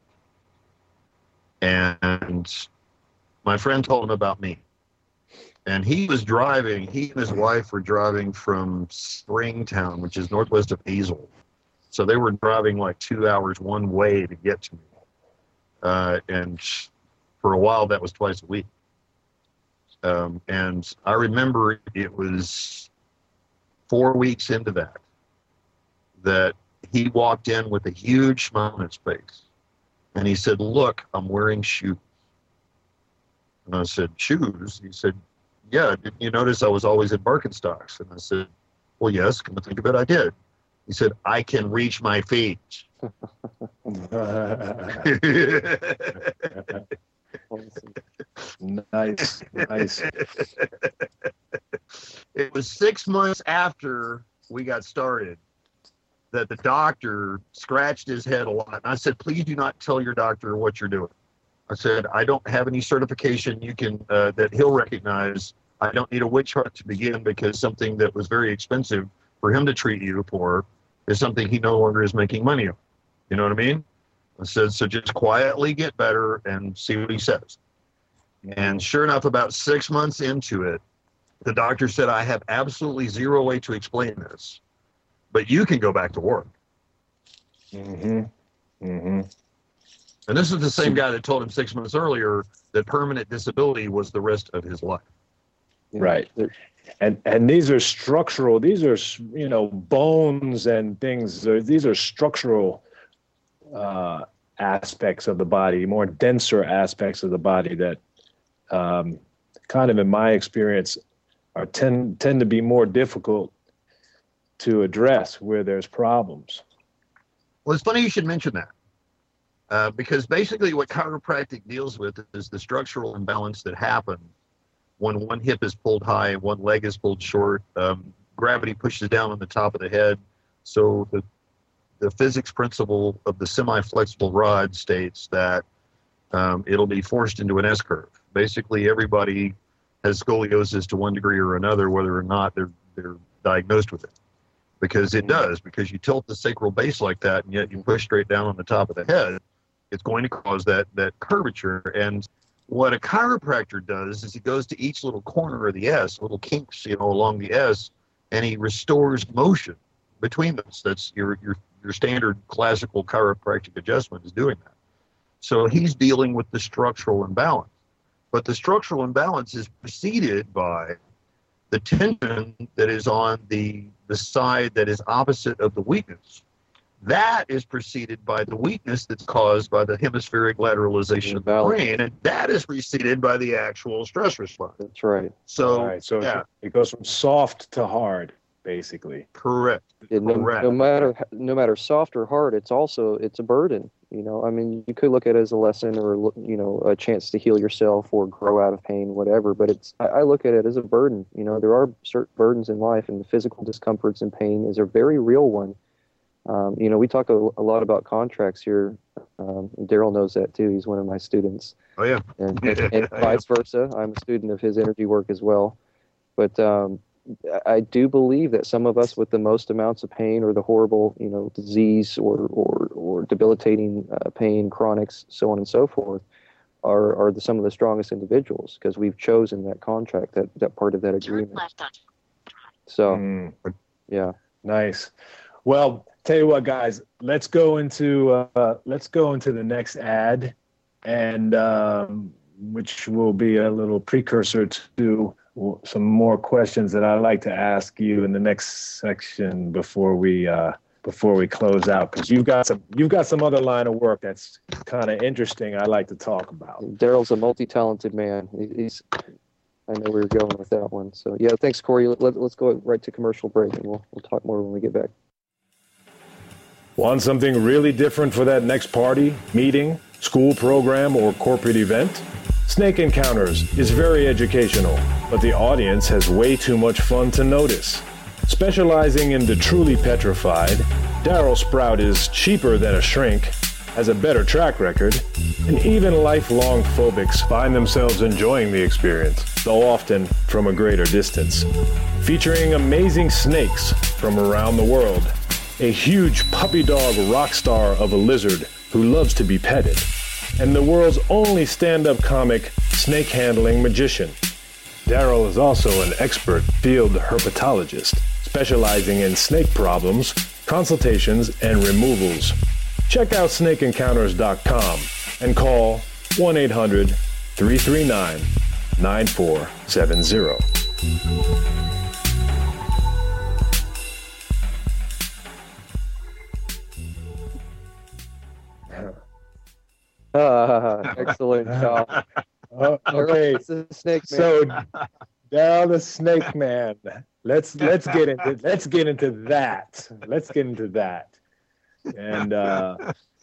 Speaker 5: And my friend told him about me. And he was driving, he and his wife were driving from Springtown, which is northwest of Hazel. So they were driving like two hours one way to get to me. Uh, and for a while, that was twice a week. Um, and I remember it was four weeks into that, that he walked in with a huge smile on his face. And he said, look, I'm wearing shoes. And I said, shoes? He said, yeah, didn't you notice I was always in Birkenstocks? And I said, well, yes, come to think of it, I did. He said, I can reach my feet.
Speaker 3: Nice, nice.
Speaker 5: It was six months after we got started that the doctor scratched his head a lot. And I said, please do not tell your doctor what you're doing. I said, I don't have any certification you can uh, that he'll recognize. I don't need a witch hunt to begin, because something that was very expensive for him to treat you for is something he no longer is making money on. You know what I mean? I said, so just quietly get better and see what he says. And sure enough, about six months into it, the doctor said, I have absolutely zero way to explain this, but you can go back to work.
Speaker 3: Mm-hmm. Mm-hmm.
Speaker 5: And this is the same guy that told him six months earlier that permanent disability was the rest of his life.
Speaker 3: Right. And and these are structural, these are, you know, bones and things. These are structural uh, aspects of the body, more denser aspects of the body that um, kind of, in my experience, are tend, tend to be more difficult to address where there's problems.
Speaker 5: Well, it's funny you should mention that. Uh, because basically what chiropractic deals with is the structural imbalance that happens when one hip is pulled high and one leg is pulled short. Um, gravity pushes down on the top of the head. So the, the physics principle of the semi-flexible rod states that um, it'll be forced into an S-curve. Basically, everybody has scoliosis to one degree or another, whether or not they're, they're diagnosed with it. Because it does, because you tilt the sacral base like that, and yet you push straight down on the top of the head, it's going to cause that that curvature. And what a chiropractor does is he goes to each little corner of the S, little kinks, you know, along the S, and he restores motion between those. That's your your your standard classical chiropractic adjustment is doing that. So he's dealing with the structural imbalance. But the structural imbalance is preceded by the tension that is on the the side that is opposite of the weakness. That is preceded by the weakness that's caused by the hemispheric lateralization of the
Speaker 2: Balance.
Speaker 5: brain, and that is preceded by the actual stress response.
Speaker 2: That's right.
Speaker 5: So,
Speaker 3: All right, so
Speaker 5: yeah,
Speaker 3: it goes from soft to hard, basically.
Speaker 5: correct.
Speaker 2: It, no,
Speaker 5: Correct.
Speaker 2: no matter no matter soft or hard, it's also it's a burden. You know, I mean, you could look at it as a lesson or you know a chance to heal yourself or grow out of pain, whatever. But it's I, I look at it as a burden. You know, there are certain burdens in life, and the physical discomforts and pain is a very real one. Um, you know, we talk a, a lot about contracts here. Um, Daryl knows that too. He's one of my students,
Speaker 5: Oh yeah.
Speaker 2: and, and vice versa. I'm a student of his energy work as well. But um, I do believe that some of us with the most amounts of pain or the horrible, you know, disease or or, or debilitating uh, pain, chronics, so on and so forth, are are the, some of the strongest individuals because we've chosen that contract, that, that part of that agreement. So,
Speaker 3: Mm,
Speaker 2: yeah.
Speaker 3: nice. Well, tell you what, guys, let's go into uh, let's go into the next ad, and um, which will be a little precursor to some more questions that I'd like to ask you in the next section before we uh, before we close out, because you've got some you've got some other line of work that's kind of interesting. I'd like to talk about.
Speaker 2: Daryl's a multi-talented man. He- He's, I know where you're going with that one. So yeah, thanks, Corey. Let, let, let's go right to commercial break, and we'll we'll talk more when we get back.
Speaker 3: Want something really different for that next party, meeting, school program, or corporate event? Snake Encounters is very educational, but the audience has way too much fun to notice. Specializing in the truly petrified, Daryl Sprout is cheaper than a shrink, has a better track record, and even lifelong phobics find themselves enjoying the experience, though often from a greater distance. Featuring amazing snakes from around the world, a huge puppy dog rock star of a lizard who loves to be petted, and the world's only stand-up comic snake handling magician. Daryl is also an expert field herpetologist, specializing in snake problems, consultations, and removals. Check out snake encounters dot com and call one eight hundred, three three nine, nine four seven zero.
Speaker 2: Ah, excellent job.
Speaker 3: Oh, okay,
Speaker 2: It's the snake man.
Speaker 3: so Daryl the Snake Man. Let's let's get into let's get into that. Let's get into that. And uh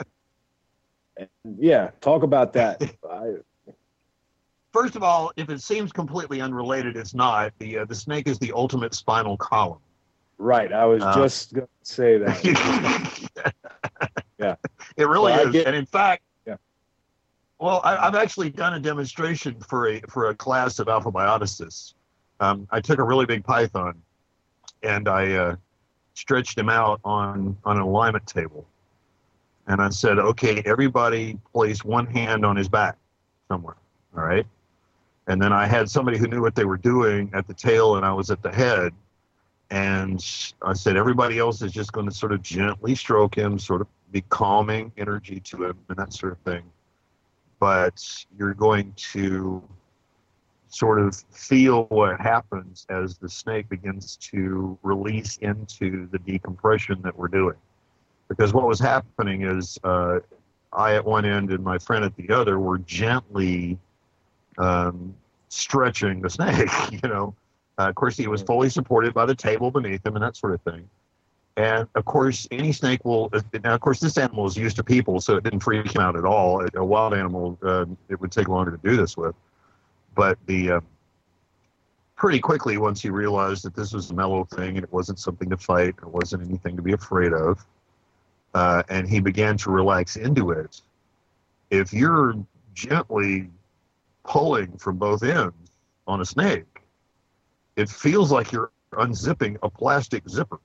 Speaker 3: and yeah, talk about that. I,
Speaker 5: First of all, if it seems completely unrelated, it's not. The uh, the snake is the ultimate spinal column.
Speaker 3: right, I was
Speaker 5: Uh,
Speaker 3: just gonna say that. Yeah.
Speaker 5: It really
Speaker 3: Well, I
Speaker 5: is.
Speaker 3: get-
Speaker 5: And in fact,
Speaker 3: Yeah.
Speaker 5: well, I, I've actually done a demonstration for a for a class of alphabiotists. Um, I took a really big python and I uh, stretched him out on, on an alignment table. And I said, okay, everybody place one hand on his back somewhere. All right. And then I had somebody who knew what they were doing at the tail and I was at the head. And I said, everybody else is just going to sort of gently stroke him, sort of be calming energy to him and that sort of thing. But you're going to sort of feel what happens as the snake begins to release into the decompression that we're doing. Because what was happening is uh, I at one end and my friend at the other were gently um, stretching the snake, you know. Uh, of course, he was fully supported by the table beneath him and that sort of thing. And of course, any snake will, now of course, this animal is used to people, so it didn't freak him out at all. A wild animal, uh, it would take longer to do this with. But the uh, pretty quickly, once he realized that this was a mellow thing and it wasn't something to fight, it wasn't anything to be afraid of, uh, and he began to relax into it. If you're gently pulling from both ends on a snake, it feels like you're unzipping a plastic zipper.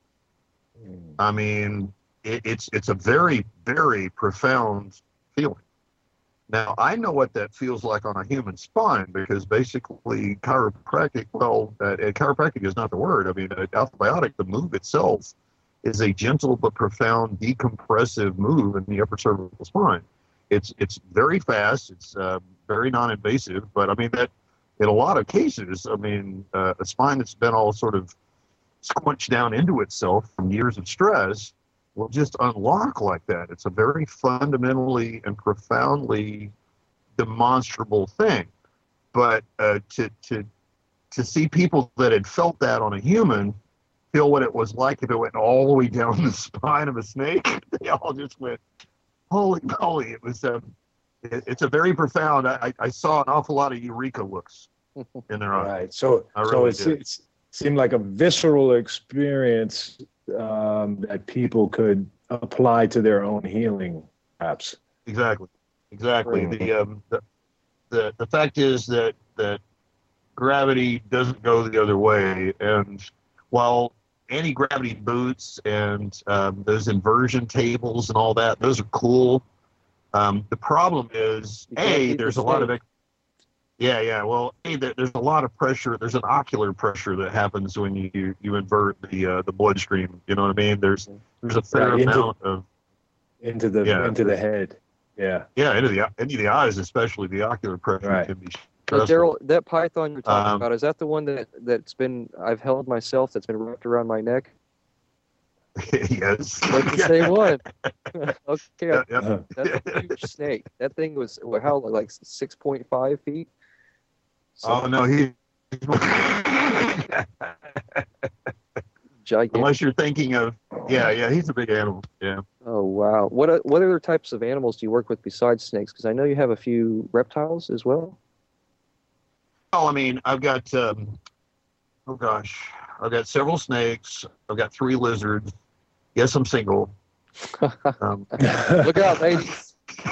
Speaker 5: I mean, it, it's it's a very, very profound feeling. Now, I know what that feels like on a human spine because basically chiropractic, well, uh, chiropractic is not the word. I mean, uh, alphabiotic, the move itself is a gentle but profound decompressive move in the upper cervical spine. It's it's very fast. It's uh, very non-invasive. But, I mean, that in a lot of cases, I mean, uh, a spine that's been all sort of squunched down into itself from years of stress, will just unlock like that. It's a very fundamentally and profoundly demonstrable thing. But uh, to to to see people that had felt that on a human feel what it was like if it went all the way down the spine of a snake, they all just went, holy moly! It was um, it, it's a very profound. I, I saw an awful lot of eureka looks in their eyes.
Speaker 3: Right. So
Speaker 5: I
Speaker 3: so
Speaker 5: really
Speaker 3: it's,
Speaker 5: did.
Speaker 3: it seemed like a visceral experience um, that people could apply to their own healing, perhaps.
Speaker 5: Exactly, exactly.
Speaker 3: Right.
Speaker 5: The um, the the the fact is that that gravity doesn't go the other way, and while anti-gravity boots and um, those inversion tables and all that, those are cool. Um, the problem is,
Speaker 2: You can't
Speaker 5: a
Speaker 2: beat
Speaker 5: there's
Speaker 2: the
Speaker 5: a lot of
Speaker 2: snake.
Speaker 5: yeah, yeah. Well, a there, there's a lot of pressure. There's an ocular pressure that happens when you you invert the uh, the bloodstream. You know what I mean? There's there's a fair
Speaker 3: Right, into-
Speaker 5: amount of
Speaker 3: Into the
Speaker 5: Yeah.
Speaker 3: into the head. Yeah.
Speaker 5: yeah into the into the eyes, especially the ocular pressure
Speaker 3: Right.
Speaker 5: can be
Speaker 2: But
Speaker 5: stressful.
Speaker 2: Daryl, that python you're talking
Speaker 5: Um,
Speaker 2: about, is that the one that, that's been, I've held myself, that's been wrapped around my neck?
Speaker 5: Yes.
Speaker 2: That's the same one. Okay,
Speaker 5: Yeah, yeah.
Speaker 3: Uh,
Speaker 2: that's a huge snake. That thing was, well, how, like six point five feet?
Speaker 5: Oh no, he.
Speaker 2: Gigantic.
Speaker 5: Unless you're thinking of, yeah, yeah, he's a big animal. Yeah.
Speaker 2: Oh, wow. What o- what other types of animals do you work with besides snakes? Because I know you have a few reptiles as well.
Speaker 5: Oh, I mean, I've got, um, oh gosh, I've got several snakes. I've got three lizards. Yes, I'm single. Um,
Speaker 2: Look out, ladies.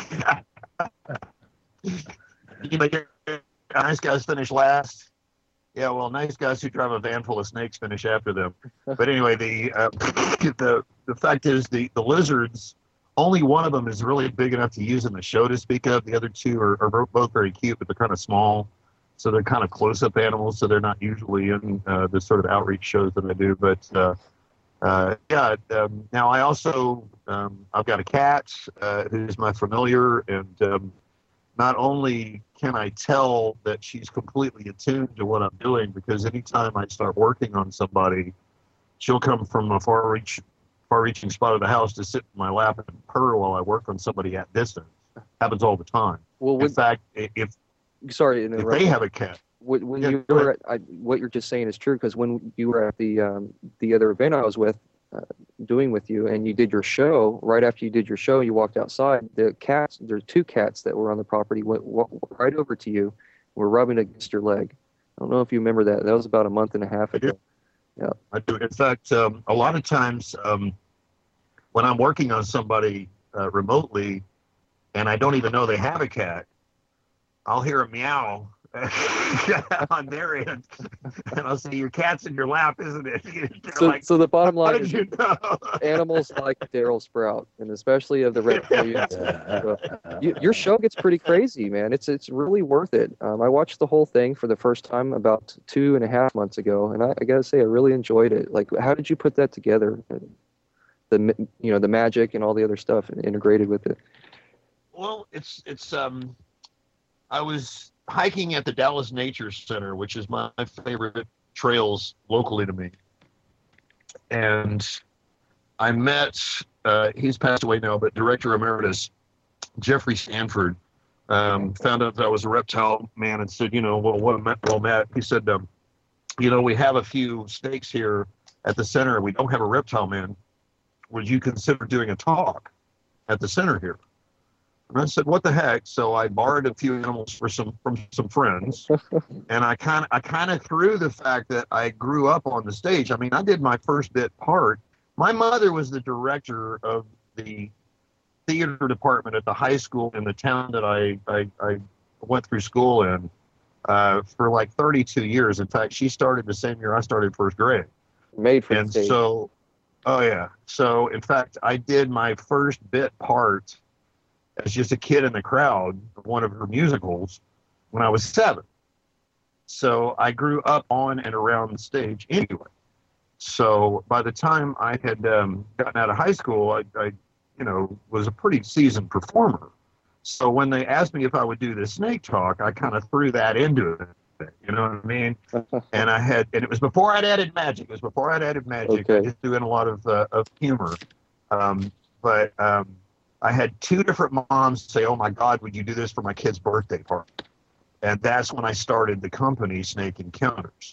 Speaker 5: you make your nice guys finish last. Yeah, well, nice guys who drive a van full of snakes finish after them. But anyway, the uh, the the fact is, the the lizards, only one of them is really big enough to use in the show to speak of. The other two are, are both very cute, but they're kind of small. So they're kind of close-up animals, so they're not usually in uh, the sort of outreach shows that I do. But uh, uh, yeah, um, now I also, um, I've got a cat uh, who's my familiar, and um, not only can I tell that she's completely attuned to what I'm doing, because anytime I start working on somebody, she'll come from a far-reach, far-reaching spot of the house to sit in my lap and purr while I work on somebody at distance. Happens all the time.
Speaker 2: Well,
Speaker 5: In
Speaker 2: when,
Speaker 5: fact, i- if
Speaker 2: sorry to
Speaker 5: if
Speaker 2: interrupt.
Speaker 5: they have a cat,
Speaker 2: when, when
Speaker 5: Yeah,
Speaker 2: you
Speaker 5: go
Speaker 2: were at, I, what you're just saying is true, because when you were at the um, the other event I was with, uh, doing with you, and you did your show, right after you did your show, you walked outside, the cats, there's two cats that were on the property, went wa- right over to you, were rubbing against your leg. I don't know if you remember that. That was about a month and a half
Speaker 5: I do.
Speaker 2: ago.
Speaker 5: I do. In fact, um, a lot of times um, when I'm working on somebody uh, remotely and I don't even know they have a cat, I'll hear a meow on their end, and I'll say, "Your cat's in your lap, isn't it?" They're
Speaker 2: So,
Speaker 5: like,
Speaker 2: so the bottom
Speaker 5: "How
Speaker 2: line
Speaker 5: did
Speaker 2: is
Speaker 5: you know?"
Speaker 2: animals like Daryl Sprout, and especially of the reptilians. So, you, your show gets pretty crazy, man. It's it's really worth it. Um, I watched the whole thing for the first time about two and a half months ago, and I, I gotta say I really enjoyed it. Like, how did you put that together? The ma- you know the magic and all the other stuff integrated with it.
Speaker 5: Well, it's it's um, I was hiking at the Dallas Nature Center, which is my favorite trails locally to me, and I met. Uh, he's passed away now, but Director Emeritus Jeffrey Stanford um, found out that I was a reptile man and said, you know, well, what am I, well, Matt, he said, um, you know, we have a few snakes here at the center. We don't have a reptile man. Would you consider doing a talk at the center here? And I said, what the heck? So I borrowed a few animals for some from some friends, and I kind of I kind of threw the fact that I grew up on the stage. I mean, I did my first bit part. My mother was the director of the theater department at the high school in the town that I I, I went through school in uh, for like thirty-two years. In fact, she started the same year I started first grade.
Speaker 2: Made for the
Speaker 5: And
Speaker 2: stage.
Speaker 5: so, oh yeah. So in fact, I did my first bit part as just a kid in the crowd of one of her musicals when I was seven. So I grew up on and around the stage anyway. So by the time I had um, gotten out of high school, I, I, you know, was a pretty seasoned performer. So when they asked me if I would do the snake talk, I kind of threw that into it. You know what I mean? And I had, and it was before I'd added magic. It was before I'd added magic.
Speaker 2: Okay.
Speaker 5: I just doing a lot of uh, of humor. Um, but um, I had two different moms say, "Oh my God, would you do this for my kid's birthday party?" And that's when I started the company, Snake Encounters.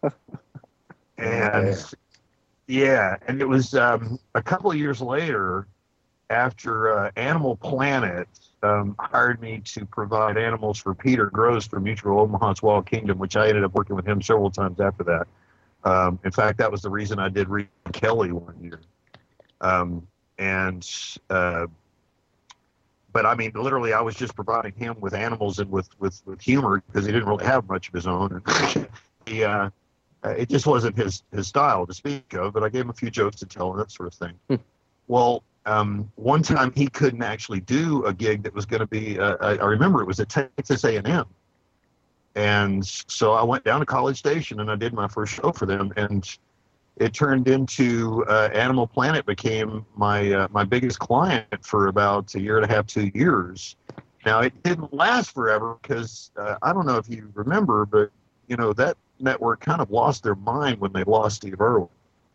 Speaker 5: And yeah, and it was um, a couple of years later, after uh, Animal Planet um, hired me to provide animals for Peter Gross for Mutual Omaha's Wild Kingdom, which I ended up working with him several times after that. Um, in fact, that was the reason I did Reed Kelly one year. Um, and, uh, but I mean, literally, I was just providing him with animals and with, with, with humor because he didn't really have much of his own. And he, uh, it just wasn't his, his style to speak of, but I gave him a few jokes to tell and that sort of thing. Hmm. Well, um, one time he couldn't actually do a gig that was going to be, uh, I, I remember it was at Texas A and M. And so I went down to College Station and I did my first show for them. And it turned into uh, Animal Planet became my uh, my biggest client for about a year and a half, two years. Now, it didn't last forever because uh, I don't know if you remember, but, you know, that network kind of lost their mind when they lost Steve Irwin.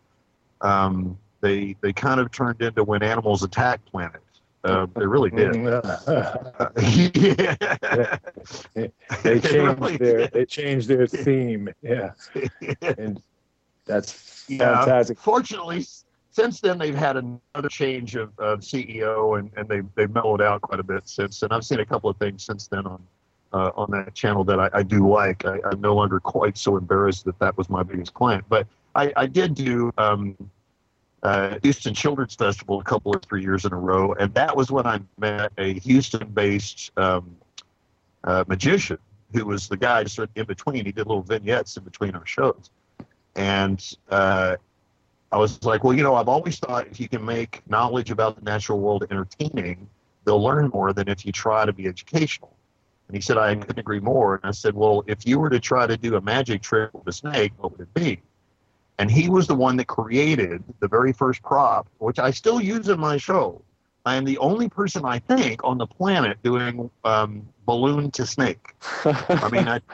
Speaker 5: Um, they they kind of turned into When Animals Attack Planet. Uh, they really did. uh, yeah.
Speaker 3: They changed really their did. they changed their theme. Yeah, and that's
Speaker 5: yeah,
Speaker 3: fantastic.
Speaker 5: Fortunately, since then they've had another change of, of C E O, and, and they've they've mellowed out quite a bit since. And I've seen a couple of things since then on uh, on that channel that I, I do like. I, I'm no longer quite so embarrassed that that was my biggest client, but I, I did do. Um, Uh, Houston Children's Festival a couple or three years in a row, and that was when I met a Houston-based um, uh, magician who was the guy sort of in between. He did little vignettes in between our shows, and uh, I was like, well, you know, I've always thought if you can make knowledge about the natural world entertaining, they'll learn more than if you try to be educational. And he said, I couldn't agree more. And I said, well, if you were to try to do a magic trick with a snake, what would it be? And he was the one that created the very first prop, which I still use in my show. I am the only person, I think, on the planet doing um, balloon to snake. I mean, I...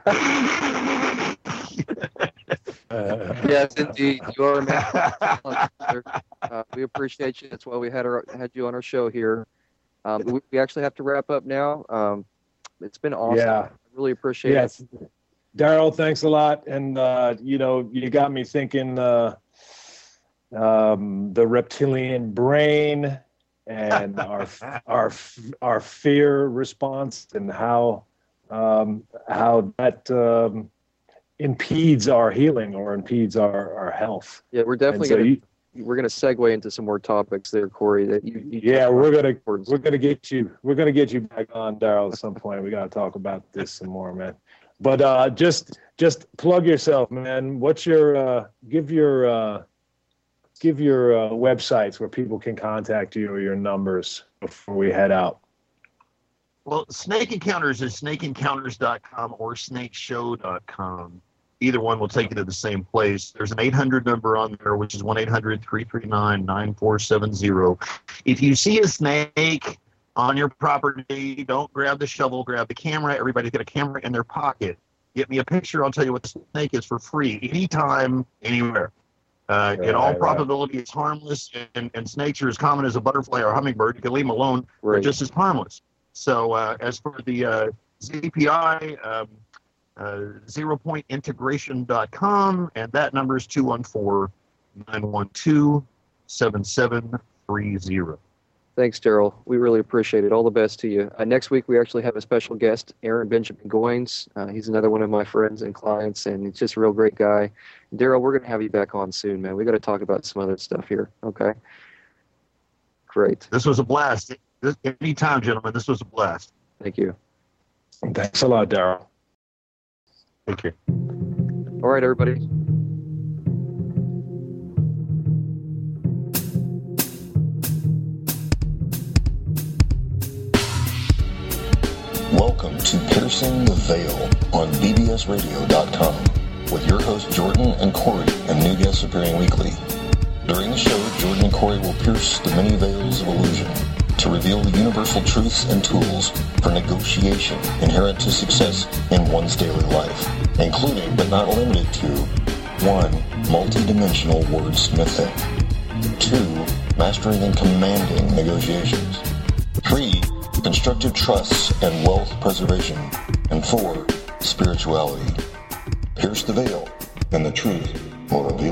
Speaker 2: Yes, indeed. You are a man. Uh, we appreciate you. That's why we had, our, had you on our show here. Um, we, we actually have to wrap up now. Um, it's been awesome.
Speaker 3: Yeah.
Speaker 2: I really appreciate
Speaker 3: yes.
Speaker 2: it.
Speaker 3: Daryl, thanks a lot. And, uh, you know, you got me thinking uh, um, the reptilian brain and our our our fear response and how um, how that um, impedes our healing or impedes our, our health.
Speaker 2: Yeah, we're definitely
Speaker 3: so
Speaker 2: going
Speaker 3: you,
Speaker 2: to we're going to segue into some more topics there, Corey. That you, you
Speaker 3: yeah, we're gonna we're gonna get you we're gonna get you back on, Daryl, at some point. We got to talk about this some more, man. But uh, just just plug yourself, man. What's your uh, give your uh, give your uh, websites where people can contact you or your numbers before we head out?
Speaker 5: Well, Snake Encounters is snake encounters dot com or snake show dot com. Either one will take you to the same place. There's an eight hundred number on there, which is one eight hundred, three three nine, nine four seven zero. If you see a snake on your property, don't grab the shovel, grab the camera. Everybody's got a camera in their pocket. Get me a picture. I'll tell you what the snake is for free, anytime, anywhere. Uh, right, in all probability, right. It's harmless, and, and snakes are as common as a butterfly or a hummingbird. You can leave them alone. Right. They're just as harmless. So uh, as for the uh, Z P I, um, uh, zero point integration dot com, and that number is two one four, nine one two, seven seven three zero.
Speaker 2: Thanks, Daryl. We really appreciate it. All the best to you. Uh, next week, we actually have a special guest, Aaron Benjamin Goins. Uh, he's another one of my friends and clients, and he's just a real great guy. Daryl, we're going to have you back on soon, man. We got to talk about some other stuff here. Okay? Great.
Speaker 5: This was a blast. This, anytime, gentlemen. This was a blast.
Speaker 2: Thank you.
Speaker 3: Thanks a lot, Daryl.
Speaker 5: Thank you.
Speaker 2: All right, everybody.
Speaker 1: Welcome to Piercing the Veil on B B S radio dot com with your hosts Jordan and Corey and new guests appearing weekly. During the show, Jordan and Corey will pierce the many veils of illusion to reveal the universal truths and tools for negotiation inherent to success in one's daily life, including but not limited to one, multi-dimensional wordsmithing, two, mastering and commanding negotiations. Three, constructive trusts and wealth preservation. And four, spirituality. Pierce the veil, and the truth will reveal.